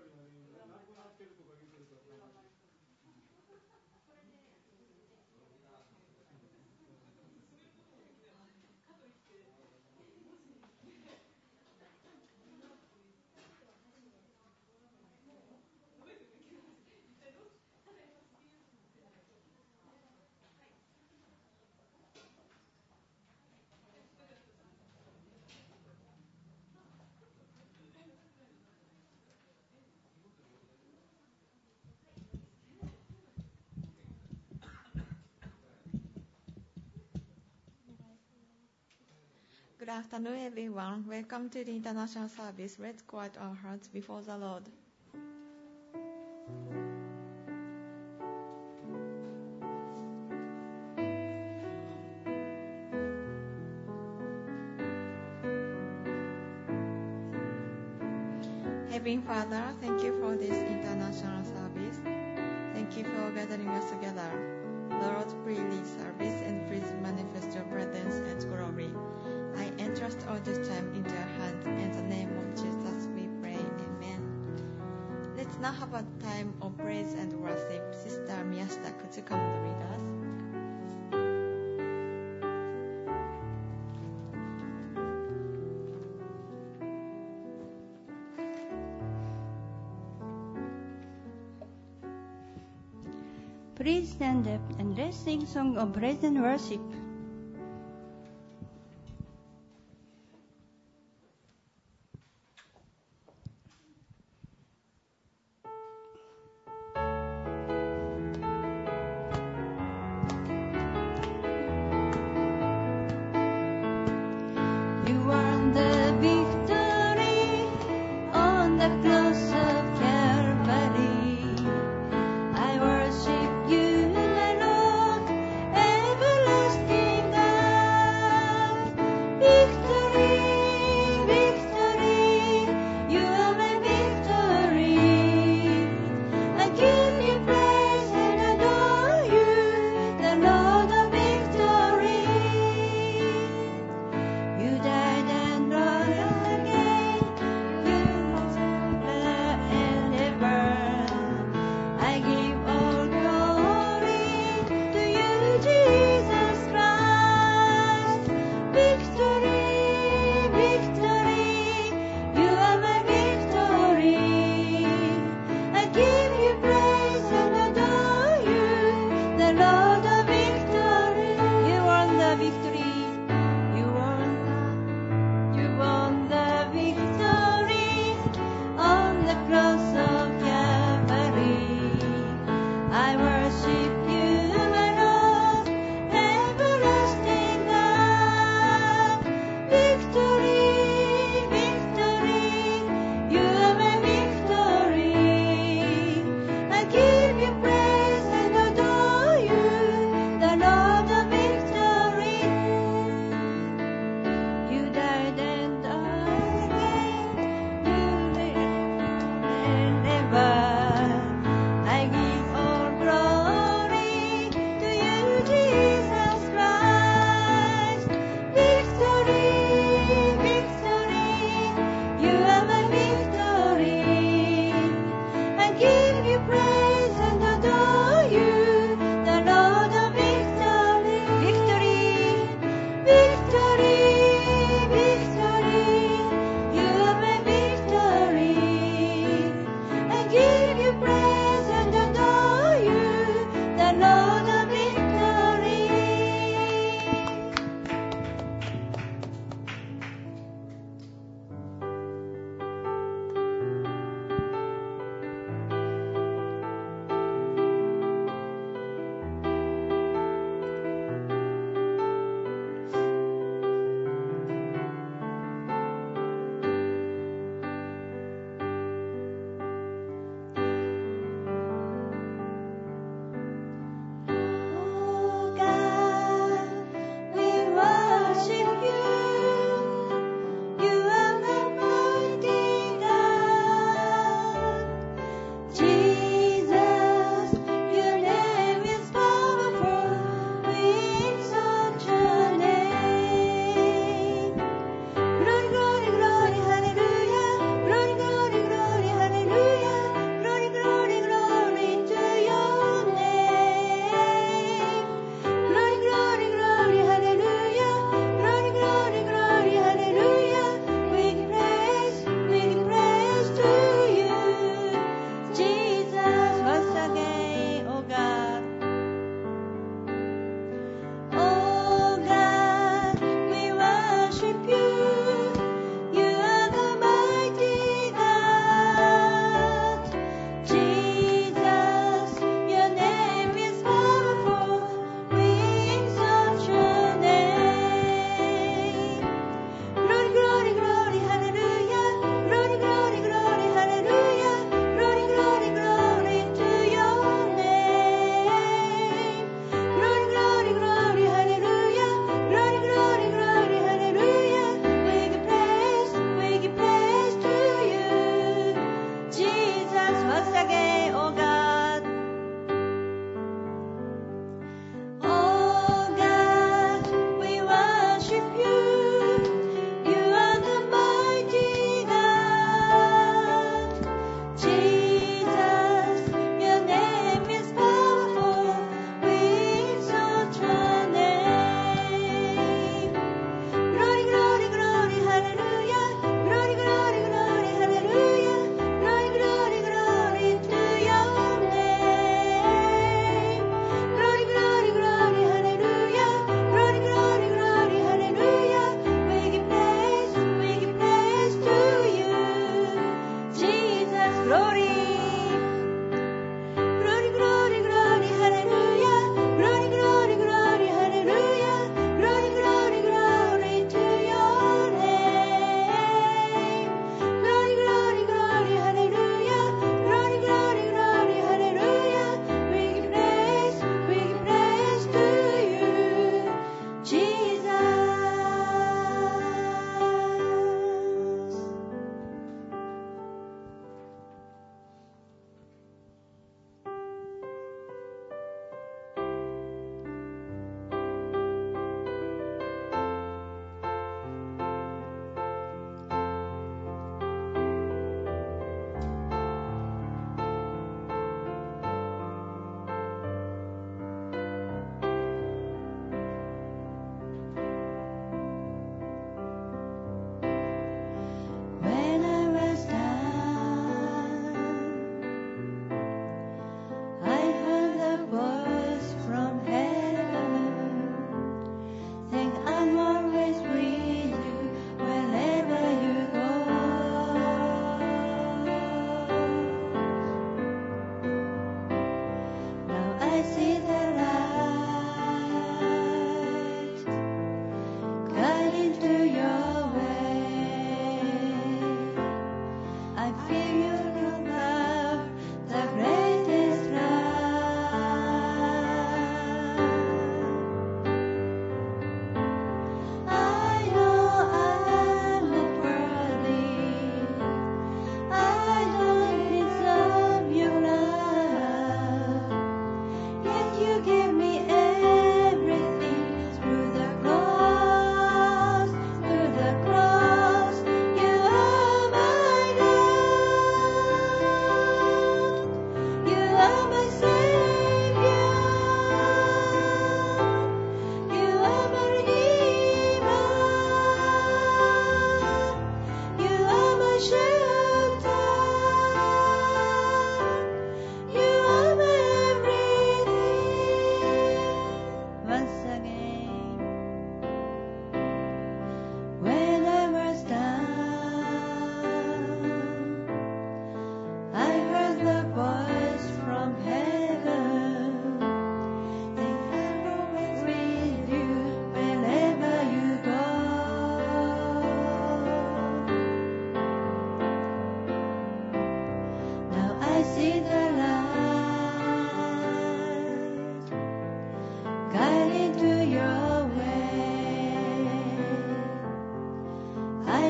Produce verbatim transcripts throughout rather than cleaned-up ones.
Good afternoon, everyone. Welcome to the international service. Let's quiet our hearts before the Lord. Heavenly Father, thank you for this international service. Thank you for gathering us together. Lord, please lead service and please manifest your presence and glory. I entrust all this time into your hands. In the name of Jesus we pray. Amen. Let's now have a time of praise and worship. Sister Miyashita, could you come and read us? Please stand up and let's sing song of praise and worship.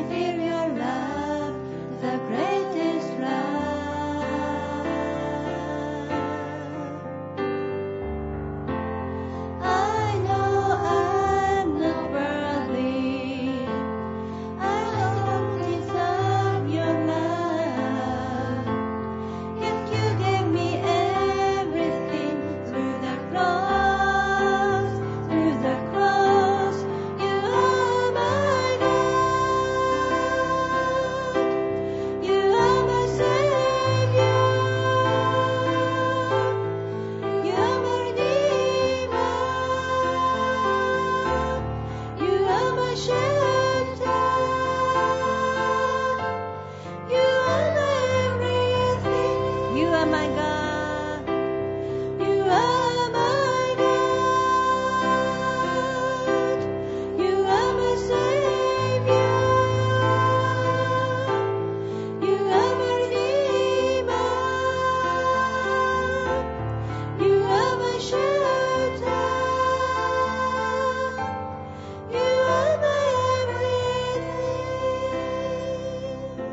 I feel your love, the greatest love. I know I'm not worthy. I don't deserve your love. Yet you gave me everything through the cross, through the cross. You are my God. You are my Savior. You are my Redeemer. You are my shelter. You are my everything. You are my God. You are my God. You are my Savior. You are my Redeemer. You are my shelter. You are my everything.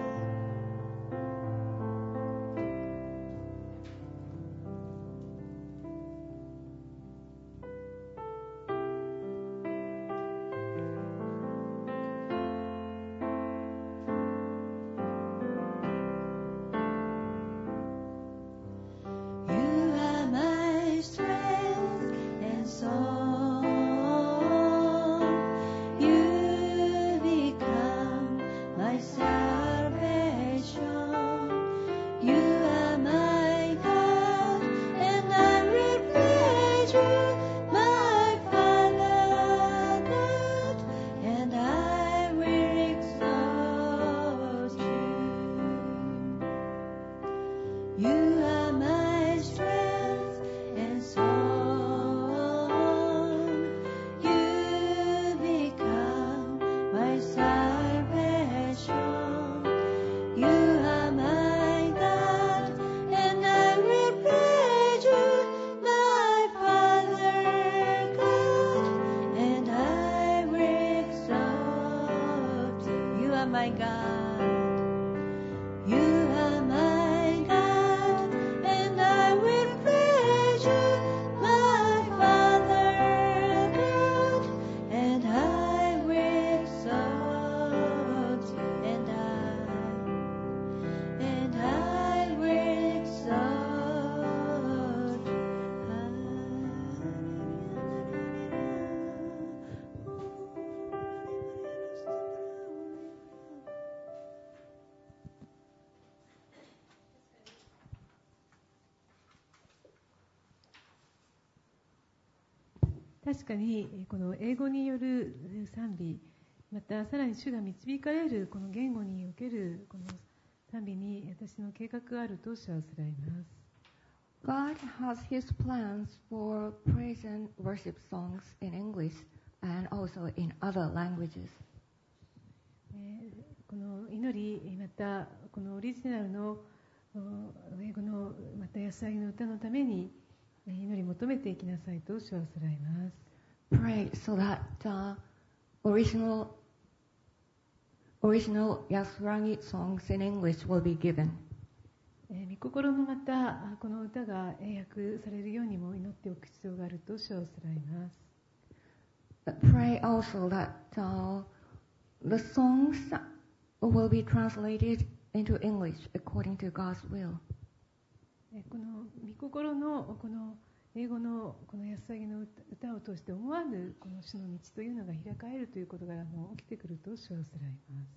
確かにこの英語による賛美、またさらに主が導かれるこの言語におけるこの賛美に私の計画があると主はすらいます。 God has His plans for praise and worship songs in English and also in other languages. この祈り、またこのオリジナルの英語のまた安らぎの歌のために祈り求めていきなさいと主はすらいます。 Pray so that the original original Yasragi songs in English will be given. 御心のまたこの歌が英訳されるようにも祈っておく必要があると主はすらいます。 Pray also that uh, the songs will be translated into English according to God's will. この御心のこの英語のこの安らぎの歌を通して思わぬこの主の道というのが開かれるということがもう起きてくると主はすらい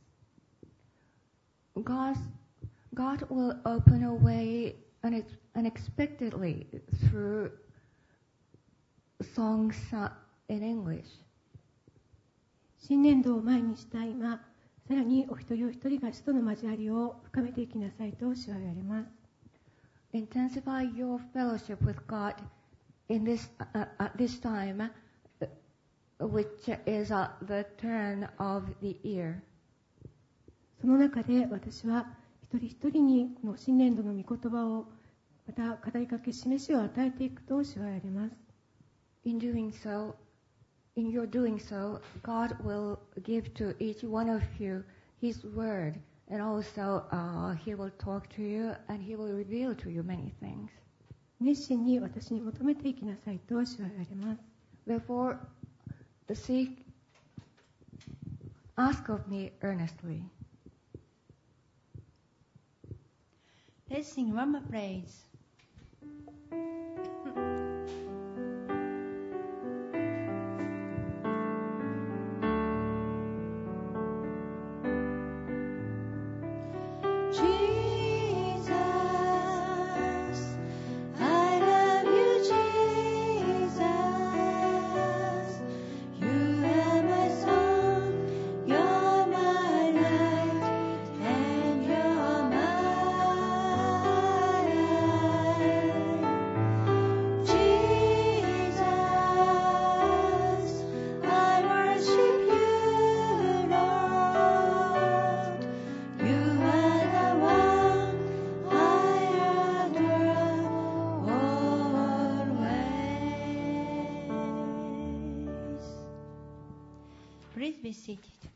God's ます。 God will open a way unexpectedly through songs in English. 新年度を前にした今、さらにお一人お一人が主との交わりを深めていきなさいと主は言われます。 Intensify your fellowship with God in this uh, at this time, uh, which is uh, the turn of the year. その中で私は一人一人にこの新年度の御言葉をまた語りかけ示しを与えていくと主は言われます。 In doing so, in your doing so, God will give to each one of you His word, and also uh, He will talk to you and He will reveal to you many things. 熱心に私に求めていきなさいと主は言われます。 Therefore, seek, ask of me earnestly. Let's sing one more praise. Please be seated.